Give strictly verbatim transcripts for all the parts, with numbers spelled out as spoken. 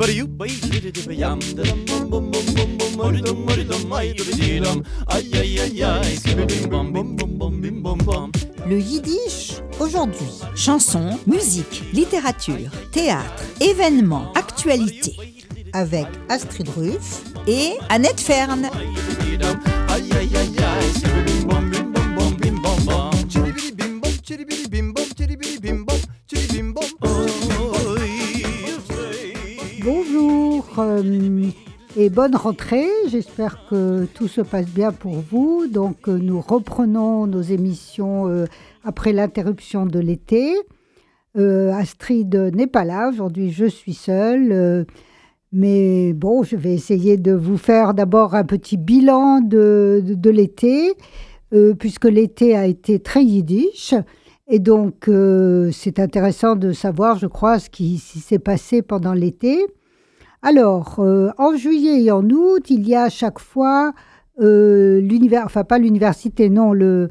Le yiddish aujourd'hui. Chansons, musique, littérature, théâtre, événements, actualités. Avec Astrid Ruff et Annette Fern. Bonjour euh, et bonne rentrée, j'espère que tout se passe bien pour vous. Donc euh, nous reprenons nos émissions euh, après l'interruption de l'été. Euh, Astrid n'est pas là, aujourd'hui je suis seule. Euh, mais bon, je vais essayer de vous faire d'abord un petit bilan de, de, de l'été, euh, puisque l'été a été très yiddish. Et donc, euh, c'est intéressant de savoir, je crois, ce qui, ce qui s'est passé pendant l'été. Alors, euh, en juillet et en août, il y a à chaque fois euh, l'univers, enfin pas l'université, non, le,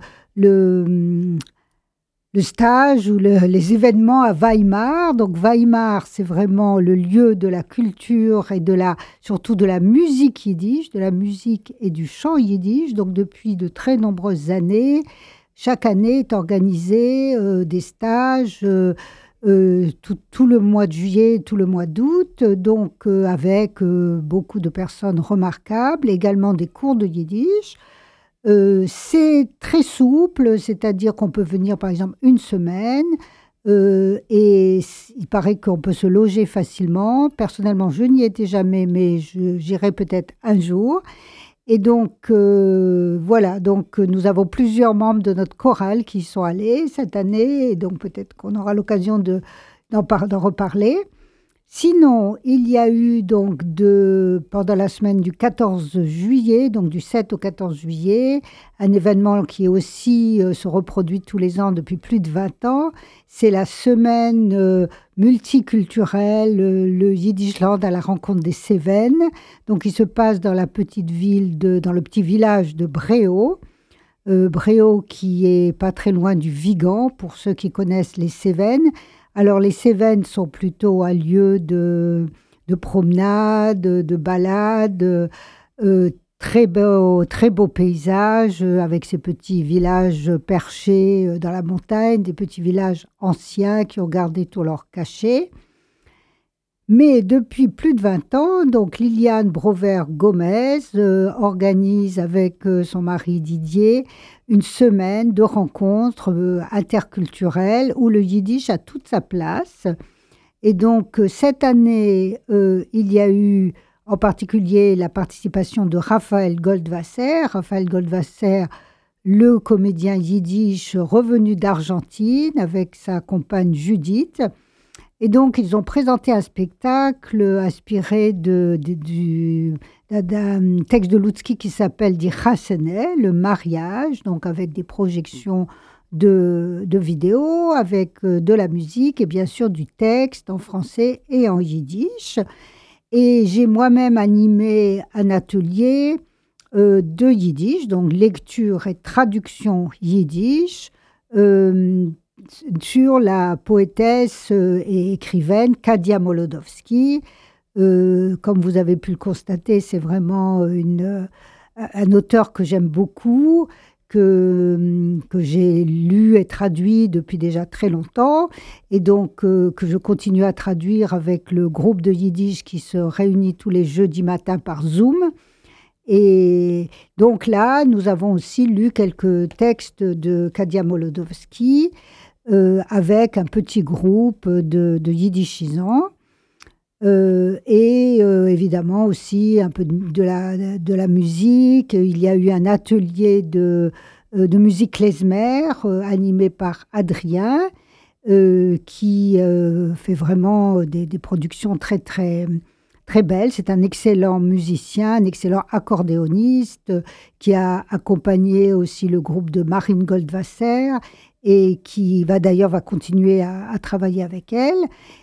le, le stage ou le, les événements à Weimar. Donc, Weimar, c'est vraiment le lieu de la culture et de la, surtout de la musique yiddish, de la musique et du chant yiddish. Donc, depuis de très nombreuses années, chaque année est organisé euh, des stages euh, euh, tout, tout le mois de juillet, tout le mois d'août, donc euh, avec euh, beaucoup de personnes remarquables, également des cours de yiddish. Euh, c'est très souple, c'est-à-dire qu'on peut venir par exemple une semaine euh, et il paraît qu'on peut se loger facilement. Personnellement, je n'y étais jamais, mais je, j'irai peut-être un jour. Et donc, euh, voilà, donc nous avons plusieurs membres de notre chorale qui y sont allés cette année, et donc peut-être qu'on aura l'occasion de, d'en, par, d'en reparler. Sinon, il y a eu donc de, pendant la semaine du quatorze juillet, donc du sept au quatorze juillet, un événement qui est aussi euh, se reproduit tous les ans depuis plus de vingt ans. C'est la semaine euh, multiculturelle, euh, le Yiddishland à la rencontre des Cévennes. Donc, il se passe dans la petite ville, de, dans le petit village de Bréau. Euh, Bréau qui est pas très loin du Vigan, pour ceux qui connaissent les Cévennes. Alors, les Cévennes sont plutôt un lieu de, de promenade, de balade, euh, très beau, très beau paysage, euh, avec ces petits villages perchés euh, dans la montagne, des petits villages anciens qui ont gardé tous leurs cachets. Mais depuis plus de vingt ans, donc Liliane Brovert-Gomez euh, organise avec euh, son mari Didier une semaine de rencontres euh, interculturelles où le yiddish a toute sa place. Et donc euh, cette année, euh, il y a eu en particulier la participation de Raphaël Goldwasser. Raphaël Goldwasser, le comédien yiddish revenu d'Argentine avec sa compagne Judith. Et donc, ils ont présenté un spectacle inspiré de, de, du, d'un texte de Lutzki qui s'appelle Die Chassene, le mariage, donc avec des projections de, de vidéos, avec de la musique et bien sûr du texte en français et en yiddish. Et j'ai moi-même animé un atelier euh, de yiddish, donc lecture et traduction yiddish, euh, sur la poétesse et écrivaine Kadia Molodowski. Euh, comme vous avez pu le constater, c'est vraiment une, un auteur que j'aime beaucoup, que, que j'ai lu et traduit depuis déjà très longtemps, et donc euh, que je continue à traduire avec le groupe de Yiddish qui se réunit tous les jeudis matins par Zoom. Et donc là, nous avons aussi lu quelques textes de Kadia Molodowski, Euh, avec un petit groupe de, de yiddishisants euh, et euh, évidemment aussi un peu de, de, la, de la musique. Il y a eu un atelier de, euh, de musique klezmer euh, animé par Adrien euh, qui euh, fait vraiment des, des productions très très très belles. C'est un excellent musicien, un excellent accordéoniste euh, qui a accompagné aussi le groupe de Marine Goldwasser et qui va d'ailleurs va continuer à, à travailler avec elle.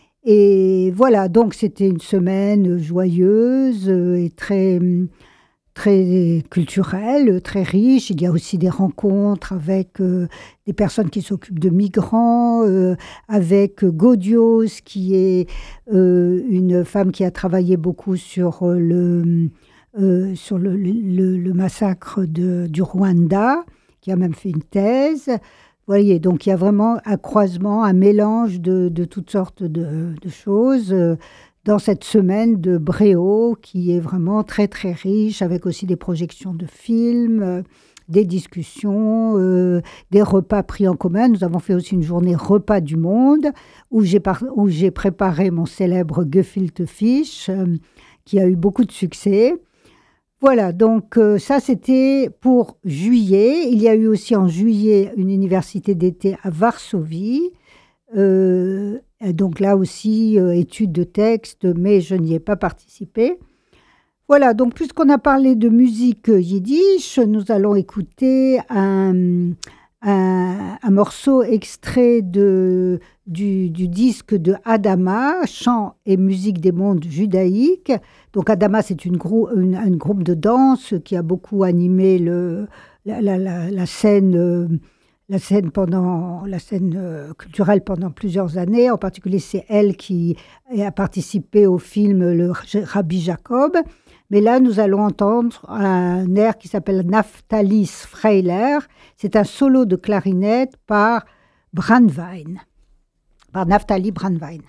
Et voilà, donc c'était une semaine joyeuse et très, très culturel, très riche. Il y a aussi des rencontres avec euh, des personnes qui s'occupent de migrants, euh, avec Gaudios, qui est euh, une femme qui a travaillé beaucoup sur le, euh, sur le, le, le massacre de, du Rwanda, qui a même fait une thèse. Vous voyez, donc il y a vraiment un croisement, un mélange de, de toutes sortes de, de choses euh, dans cette semaine de Bréau, qui est vraiment très très riche, avec aussi des projections de films, euh, des discussions, euh, des repas pris en commun. Nous avons fait aussi une journée repas du monde, où j'ai, par- où j'ai préparé mon célèbre gefilte fish, euh, qui a eu beaucoup de succès. Voilà, donc euh, ça c'était pour juillet. Il y a eu aussi en juillet une université d'été à Varsovie. Euh, donc là aussi, euh, études de texte, mais je n'y ai pas participé. Voilà, donc puisqu'on a parlé de musique yiddish, nous allons écouter un, un, un morceau extrait de, du, du disque de Adama, Chant et musique des mondes judaïques. Donc Adama, c'est une, grou- une, un groupe de danse qui a beaucoup animé le, la, la, la, la scène, euh, la scène, pendant, la scène euh, culturelle pendant plusieurs années. En particulier, c'est elle qui a participé au film Le Rabbi Jacob. Mais là, nous allons entendre un air qui s'appelle Naphtali Freiler. C'est un solo de clarinette par Brandwein, par Naphtali Brandwein.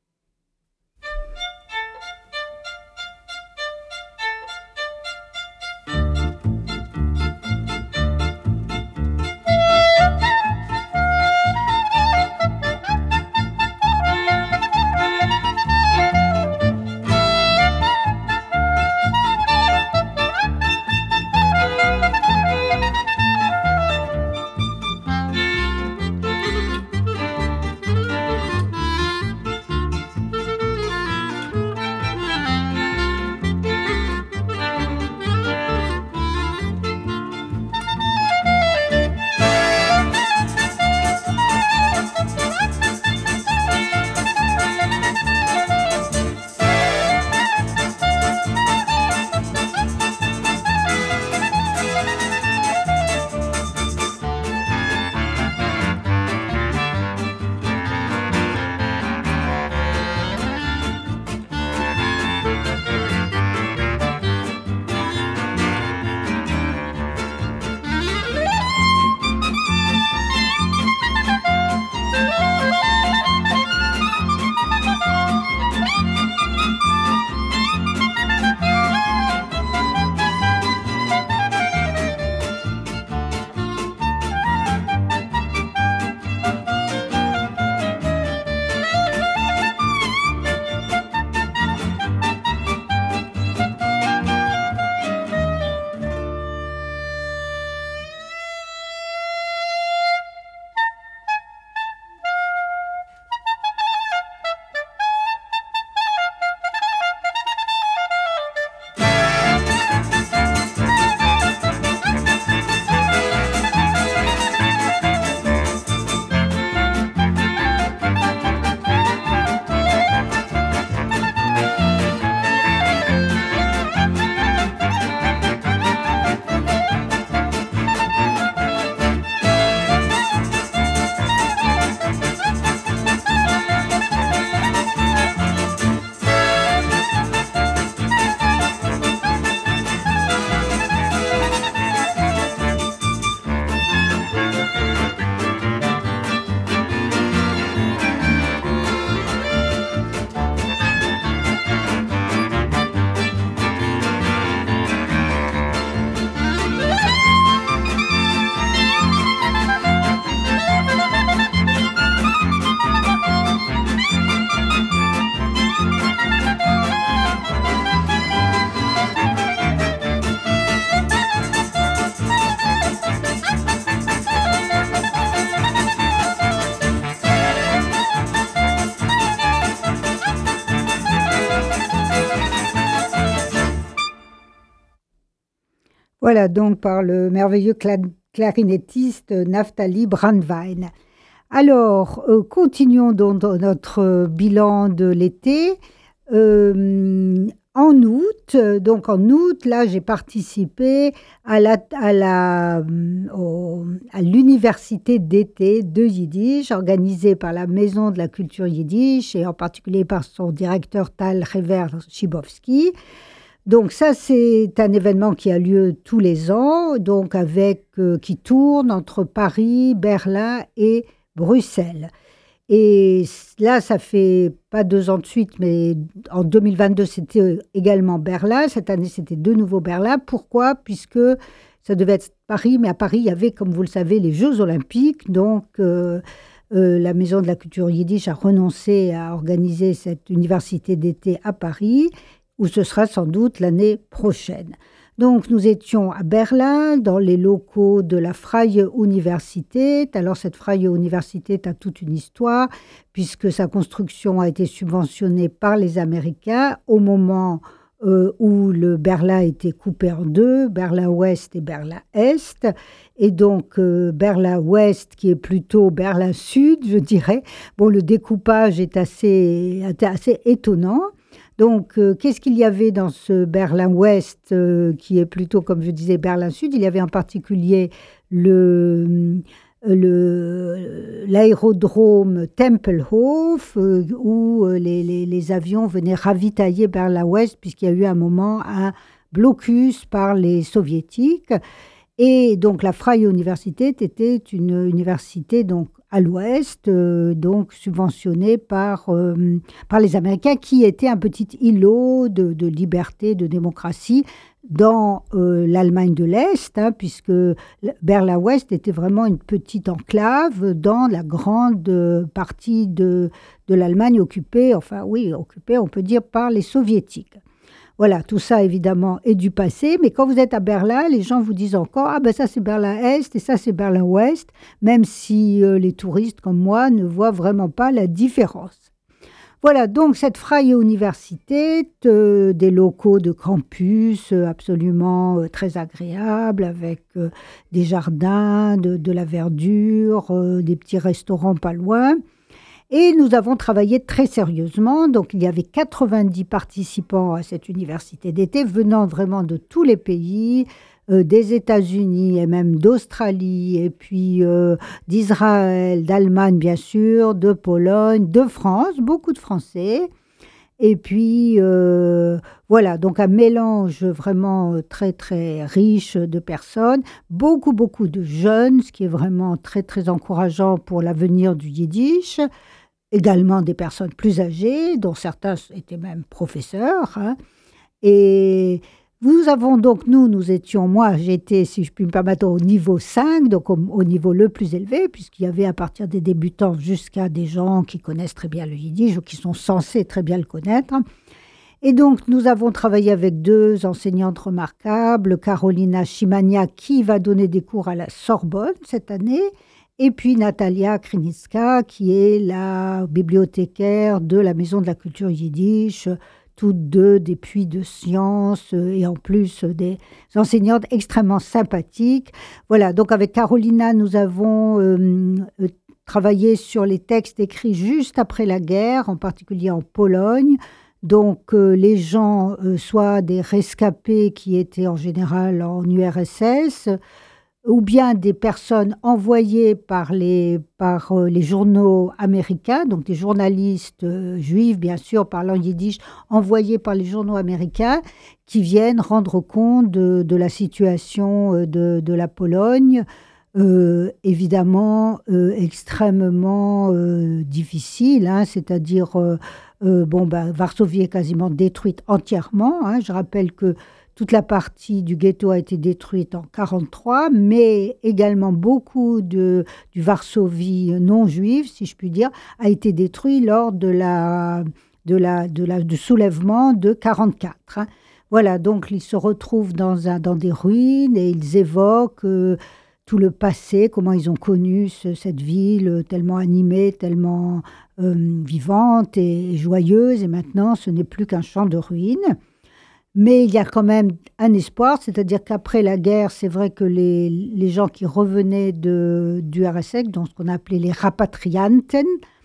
Voilà, donc par le merveilleux cla- clarinettiste Naphtali Brandwein. Alors, euh, continuons donc dans notre bilan de l'été euh, en août, donc en août, là, j'ai participé à, la, à, la, au, à l'université d'été de Yiddish, organisée par la Maison de la Culture Yiddish et en particulier par son directeur Tal Rever-Chibowski. Donc ça, c'est un événement qui a lieu tous les ans, donc avec, euh, qui tourne entre Paris, Berlin et Bruxelles. Et là, ça fait pas deux ans de suite, mais en deux mille vingt-deux, c'était également Berlin. Cette année, c'était de nouveau Berlin. Pourquoi ? Puisque ça devait être Paris, mais à Paris, il y avait, comme vous le savez, les Jeux Olympiques. Donc, euh, euh, la Maison de la Culture Yiddish a renoncé à organiser cette université d'été à Paris, où ce sera sans doute l'année prochaine. Donc, nous étions à Berlin, dans les locaux de la Freie Universität. Alors, cette Freie Universität a toute une histoire, puisque sa construction a été subventionnée par les Américains au moment euh, où le Berlin était coupé en deux, Berlin-Ouest et Berlin-Est. Et donc, euh, Berlin-Ouest, qui est plutôt Berlin-Sud, je dirais. Bon, le découpage est assez, assez étonnant. Donc, euh, qu'est-ce qu'il y avait dans ce Berlin-Ouest, euh, qui est plutôt, comme je disais, Berlin-Sud ? Il y avait en particulier le, le, l'aérodrome Tempelhof, euh, où euh, les, les, les avions venaient ravitailler Berlin-Ouest, puisqu'il y a eu un moment un blocus par les soviétiques. Et donc, la Freie Universität était une université donc, à l'ouest, euh, donc subventionnée par, euh, par les Américains, qui était un petit îlot de, de liberté, de démocratie dans euh, l'Allemagne de l'Est, hein, puisque Berlin-Ouest était vraiment une petite enclave dans la grande partie de, de l'Allemagne occupée, enfin oui, occupée, on peut dire, par les Soviétiques. Voilà, tout ça, évidemment, est du passé. Mais quand vous êtes à Berlin, les gens vous disent encore « Ah ben ça, c'est Berlin-Est et ça, c'est Berlin-Ouest », même si euh, les touristes comme moi ne voient vraiment pas la différence. Voilà, donc cette Freie Universität, euh, des locaux de campus euh, absolument euh, très agréables, avec euh, des jardins, de, de la verdure, euh, des petits restaurants pas loin. Et nous avons travaillé très sérieusement. Donc, il y avait quatre-vingt-dix participants à cette université d'été, venant vraiment de tous les pays, euh, des États-Unis et même d'Australie, et puis euh, d'Israël, d'Allemagne, bien sûr, de Pologne, de France, beaucoup de Français. Et puis, euh, voilà, donc un mélange vraiment très, très riche de personnes. Beaucoup, beaucoup de jeunes, ce qui est vraiment très, très encourageant pour l'avenir du Yiddish. Également des personnes plus âgées, dont certains étaient même professeurs. Hein. Et nous avons donc, nous, nous étions, moi, j'étais, si je puis me permettre, au niveau cinq, donc au, au niveau le plus élevé, puisqu'il y avait à partir des débutants jusqu'à des gens qui connaissent très bien le Yiddish ou qui sont censés très bien le connaître. Et donc, nous avons travaillé avec deux enseignantes remarquables, Carolina Chimania, qui va donner des cours à la Sorbonne cette année, et puis Natalia Krynicka, qui est la bibliothécaire de la Maison de la Culture Yiddish, toutes deux des puits de sciences et en plus des enseignantes extrêmement sympathiques. Voilà, donc avec Carolina, nous avons euh, travaillé sur les textes écrits juste après la guerre, en particulier en Pologne. Donc euh, les gens, euh, soit des rescapés qui étaient en général en U R S S, ou bien des personnes envoyées par les, par euh, les journaux américains, donc des journalistes euh, juifs, bien sûr, parlant yiddish, envoyés par les journaux américains, qui viennent rendre compte de, de la situation euh, de, de la Pologne, euh, évidemment euh, extrêmement euh, difficile, hein, c'est-à-dire, euh, euh, bon, ben, Varsovie est quasiment détruite entièrement. Hein, je rappelle que toute la partie du ghetto a été détruite en mille neuf cent quarante-trois, mais également beaucoup de, du Varsovie non juive, si je puis dire, a été détruit lors de la, de la, de la, du soulèvement de mille neuf cent quarante-quatre. Hein. Voilà, donc ils se retrouvent dans, un, dans des ruines et ils évoquent euh, tout le passé, comment ils ont connu ce, cette ville tellement animée, tellement euh, vivante et, et joyeuse, et maintenant ce n'est plus qu'un champ de ruines. Mais il y a quand même un espoir, c'est-à-dire qu'après la guerre, c'est vrai que les, les gens qui revenaient de, du R S S, donc ce qu'on appelait les rapatrianten,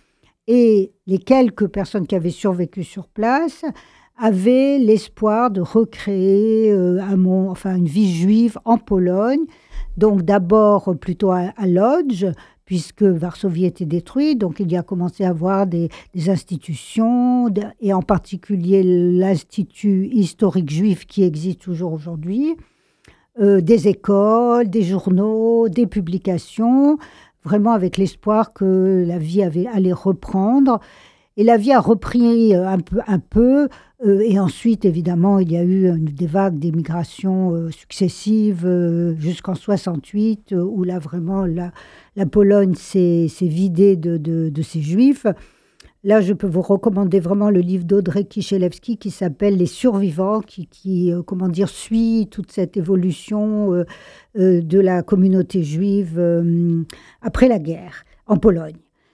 Et les quelques personnes qui avaient survécu sur place avaient l'espoir de recréer euh, un monde, enfin, une vie juive en Pologne. Donc d'abord plutôt à, à Lodz, puisque Varsovie était détruite. Donc il y a commencé à avoir des, des institutions, de, et en particulier l'Institut historique juif qui existe toujours aujourd'hui, euh, des écoles, des journaux, des publications, vraiment avec l'espoir que la vie avait, allait reprendre. Et la vie a repris un peu, un peu euh, et ensuite, évidemment, il y a eu une, des vagues d'émigration euh, successives euh, jusqu'en soixante-huit, euh, où là, vraiment, la, la Pologne s'est, s'est vidée de, de, de ses juifs. Là, je peux vous recommander vraiment le livre d'Audrey Kisielewski qui s'appelle « Les survivants », qui, qui euh, comment dire, suit toute cette évolution euh, euh, de la communauté juive euh, après la guerre en Pologne.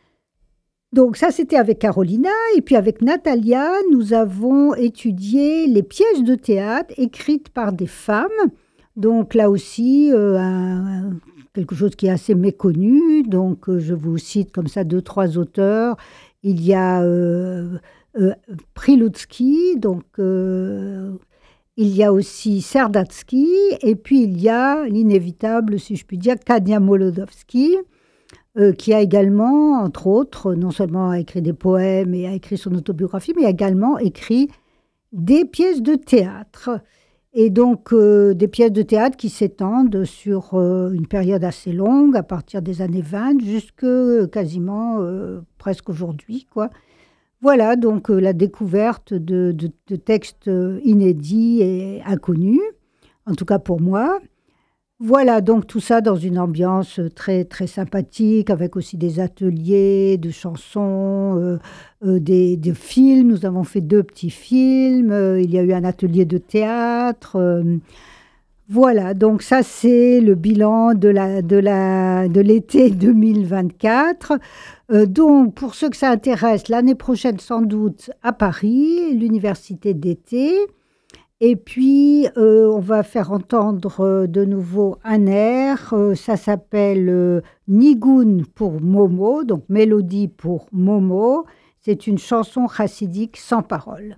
Donc ça, c'était avec Carolina. Et puis avec Natalia, nous avons étudié les pièces de théâtre écrites par des femmes. Donc là aussi, euh, un, quelque chose qui est assez méconnu. Donc euh, je vous cite comme ça deux, trois auteurs. Il y a euh, euh, Prilutsky, donc euh, il y a aussi Serdatsky. Et puis il y a l'inévitable, si je puis dire, Kania Molodowski, Euh, qui a également, entre autres, non seulement a écrit des poèmes et a écrit son autobiographie, mais a également écrit des pièces de théâtre. Et donc, euh, des pièces de théâtre qui s'étendent sur euh, une période assez longue, à partir des années vingt, jusque euh, quasiment euh, presque aujourd'hui, quoi. Voilà, donc euh, la découverte de, de, de textes inédits et inconnus, en tout cas pour moi. Voilà, donc tout ça dans une ambiance très, très sympathique, avec aussi des ateliers de chansons, euh, euh, des, des films. Nous avons fait deux petits films. Euh, il y a eu un atelier de théâtre. Euh, voilà, donc ça, c'est le bilan de, la, de, la, de l'été deux mille vingt-quatre. Euh, donc, pour ceux que ça intéresse, l'année prochaine, sans doute, à Paris, l'université d'été. Et puis, euh, on va faire entendre euh, de nouveau un air. Euh, ça s'appelle euh, Nigun pour Momo, donc mélodie pour Momo. C'est une chanson chassidique sans paroles.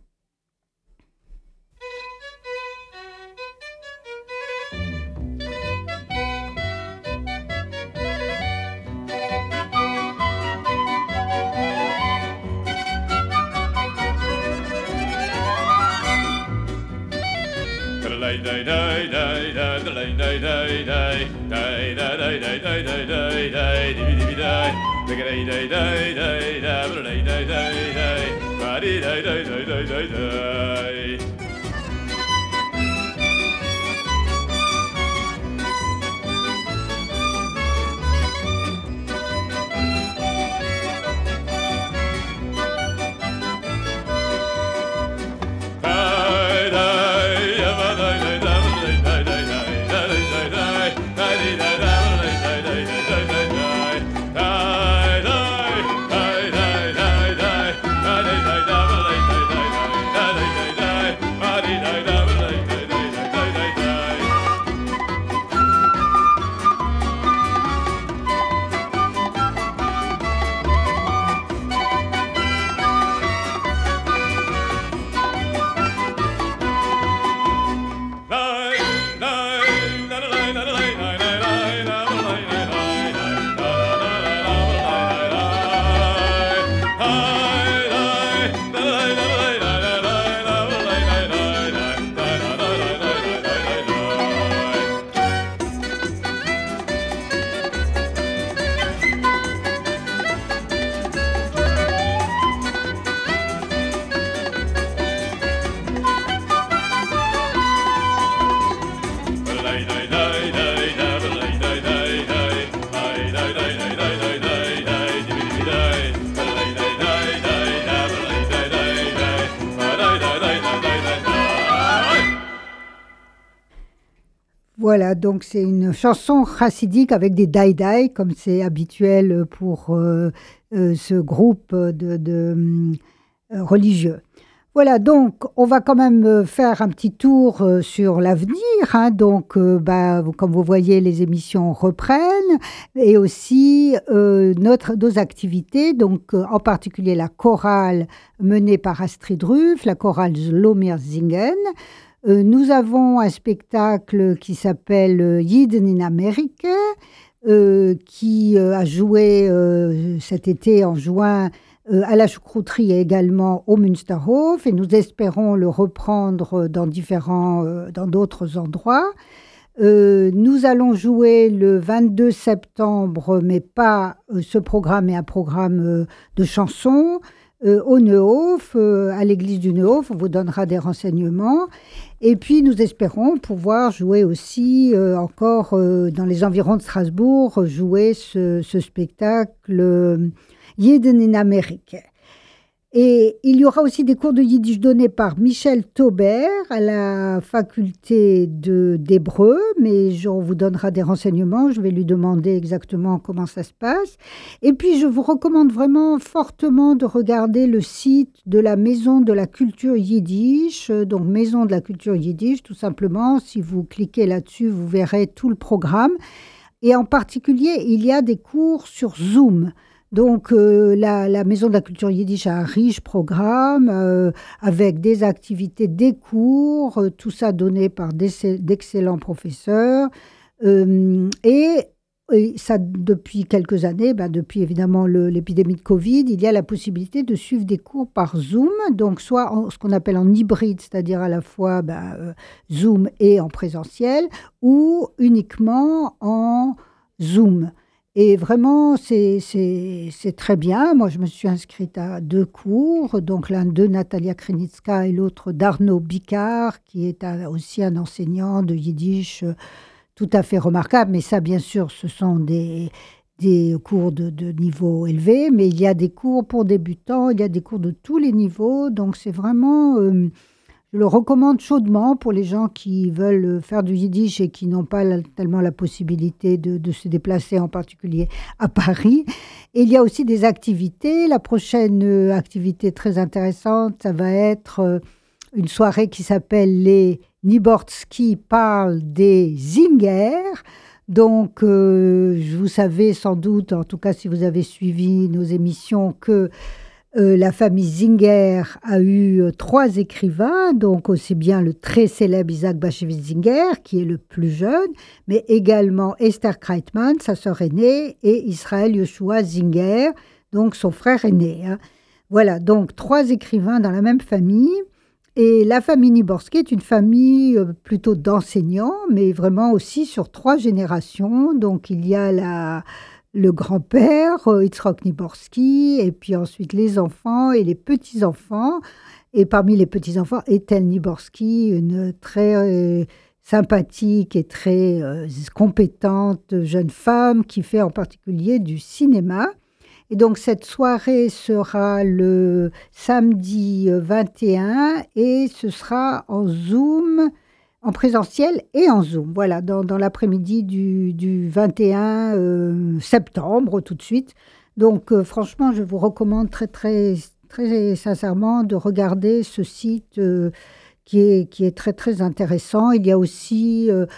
Voilà, donc c'est une chanson chassidique avec des daïdaï, comme c'est habituel pour euh, euh, ce groupe de, de euh, religieux. Voilà, donc on va quand même faire un petit tour sur l'avenir. Hein. Donc, euh, bah, comme vous voyez, les émissions reprennent et aussi euh, notre, nos activités, donc euh, en particulier la chorale menée par Astrid Ruf, la chorale Zlomirsingen. Euh, nous avons un spectacle qui s'appelle Jiden in Amerika, euh, qui euh, a joué euh, cet été en juin Euh, à la choucrouterie et également au Münsterhof, et nous espérons le reprendre dans différents, euh, dans d'autres endroits. Euh, nous allons jouer le vingt-deux septembre, mais pas euh, ce programme est un programme euh, de chansons euh, au Neuhof, euh, à l'église du Neuhof. On vous donnera des renseignements. Et puis nous espérons pouvoir jouer aussi euh, encore euh, dans les environs de Strasbourg, jouer ce, ce spectacle euh, Jiden in Amerika. Et il y aura aussi des cours de yiddish donnés par Michel Taubert à la faculté de, d'hébreu, mais on vous donnera des renseignements, je vais lui demander exactement comment ça se passe. Et puis je vous recommande vraiment fortement de regarder le site de la Maison de la Culture Yiddish, donc Maison de la Culture Yiddish, tout simplement. Si vous cliquez là-dessus, vous verrez tout le programme. Et en particulier, il y a des cours sur Zoom. Donc, euh, la, la Maison de la Culture Yiddish a un riche programme euh, avec des activités, des cours, euh, tout ça donné par des, d'excellents professeurs. Euh, et, et ça, depuis quelques années, ben, depuis évidemment le, l'épidémie de Covid, il y a la possibilité de suivre des cours par Zoom, donc soit en, ce qu'on appelle en hybride, c'est-à-dire à la fois ben, euh, Zoom et en présentiel, ou uniquement en Zoom. Et vraiment, c'est, c'est, c'est très bien. Moi, je me suis inscrite à deux cours, donc l'un de Natalia Krenitska et l'autre d'Arnaud Bicard, qui est un, aussi un enseignant de yiddish tout à fait remarquable. Mais ça, bien sûr, ce sont des, des cours de, de niveau élevé, mais il y a des cours pour débutants, il y a des cours de tous les niveaux. Donc, c'est vraiment... Euh, Je le recommande chaudement pour les gens qui veulent faire du yiddish et qui n'ont pas la, tellement la possibilité de, de se déplacer, en particulier à Paris. Et il y a aussi des activités. La prochaine activité très intéressante, ça va être une soirée qui s'appelle les Nyborski parlent des Zingers. Donc, euh, vous savez sans doute, en tout cas si vous avez suivi nos émissions, que Euh, la famille Zinger a eu euh, trois écrivains, donc aussi bien le très célèbre Isaac Bashevis Zinger, qui est le plus jeune, mais également Esther Kreitman, sa sœur aînée, et Israël Yoshua Zinger, donc son frère aîné. Hein. Voilà, donc trois écrivains dans la même famille. Et la famille Nyborski est une famille euh, plutôt d'enseignants, mais vraiment aussi sur trois générations. Donc il y a la... le grand-père, euh, Yitzhak Nyborski, et puis ensuite les enfants et les petits-enfants. Et parmi les petits-enfants, Ethel Nyborski, une très euh, sympathique et très euh, compétente jeune femme qui fait en particulier du cinéma. Et donc cette soirée sera le samedi vingt et un et ce sera en Zoom, en présentiel et en Zoom, voilà, dans, dans l'après-midi du, du vingt et un euh, septembre, tout de suite. Donc, euh, franchement, je vous recommande très, très, très sincèrement de regarder ce site euh, qui, est, qui est très, très intéressant. Il y a aussi euh,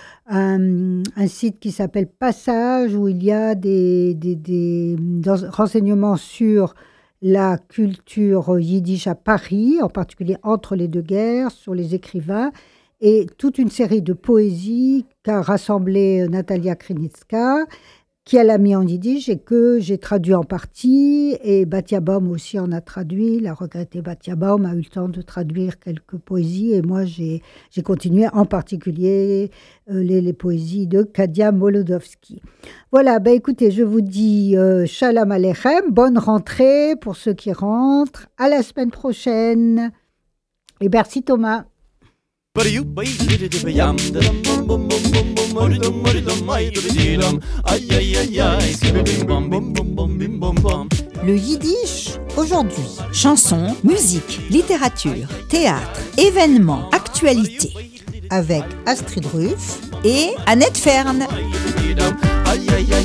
un, un site qui s'appelle Passage, où il y a des, des, des, des renseignements sur la culture yiddish à Paris, en particulier entre les deux guerres, sur les écrivains, et toute une série de poésies qu'a rassemblé Natalia Krenitska, qui elle a mis en yiddish et que j'ai traduit en partie. Et Batia Baum aussi en a traduit. La regrettée Batia Baum a eu le temps de traduire quelques poésies. Et moi, j'ai, j'ai continué en particulier euh, les, les poésies de Kadia Molodowski. Voilà, ben écoutez, je vous dis euh, Shalom Aleichem, bonne rentrée pour ceux qui rentrent. À la semaine prochaine. Et merci Thomas. Le yiddish aujourd'hui. Chansons, musique, littérature, théâtre, événements, actualités. Avec Astrid Ruf et Annette Fern.